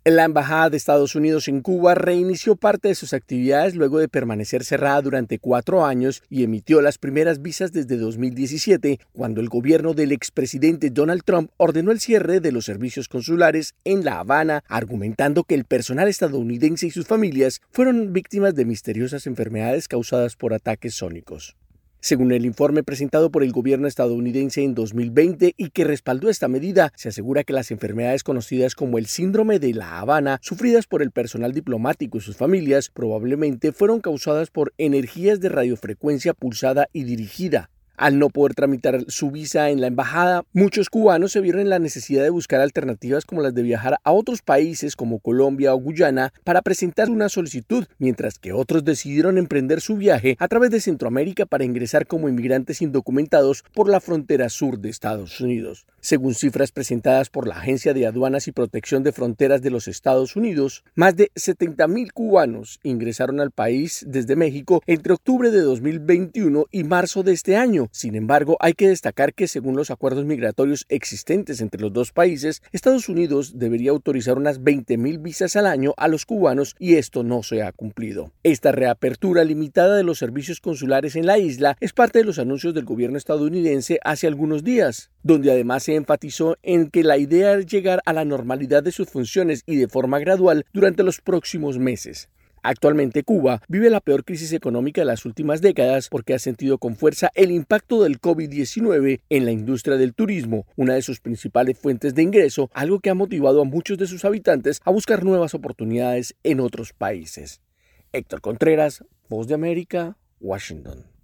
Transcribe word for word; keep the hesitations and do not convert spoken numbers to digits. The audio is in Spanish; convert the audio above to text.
La Embajada de Estados Unidos en Cuba reinició parte de sus actividades luego de permanecer cerrada durante cuatro años y emitió las primeras visas desde dos mil diecisiete, cuando el gobierno del expresidente Donald Trump ordenó el cierre de los servicios consulares en La Habana, argumentando que el personal estadounidense y sus familias fueron víctimas de misteriosas enfermedades causadas por ataques sónicos. Según el informe presentado por el gobierno estadounidense en dos mil veinte y que respaldó esta medida, se asegura que las enfermedades conocidas como el síndrome de La Habana, sufridas por el personal diplomático y sus familias, probablemente fueron causadas por energías de radiofrecuencia pulsada y dirigida. Al no poder tramitar su visa en la embajada, muchos cubanos se vieron en la necesidad de buscar alternativas como las de viajar a otros países como Colombia o Guyana para presentar una solicitud, mientras que otros decidieron emprender su viaje a través de Centroamérica para ingresar como inmigrantes indocumentados por la frontera sur de Estados Unidos. Según cifras presentadas por la Agencia de Aduanas y Protección de Fronteras de los Estados Unidos, más de setenta mil cubanos ingresaron al país desde México entre octubre de dos mil veintiuno y marzo de este año. Sin embargo, hay que destacar que según los acuerdos migratorios existentes entre los dos países, Estados Unidos debería autorizar unas veinte mil visas al año a los cubanos y esto no se ha cumplido. Esta reapertura limitada de los servicios consulares en la isla es parte de los anuncios del gobierno estadounidense hace algunos días, donde además se enfatizó en que la idea es llegar a la normalidad de sus funciones y de forma gradual durante los próximos meses. Actualmente Cuba vive la peor crisis económica de las últimas décadas porque ha sentido con fuerza el impacto del COVID diecinueve en la industria del turismo, una de sus principales fuentes de ingreso, algo que ha motivado a muchos de sus habitantes a buscar nuevas oportunidades en otros países. Héctor Contreras, Voz de América, Washington.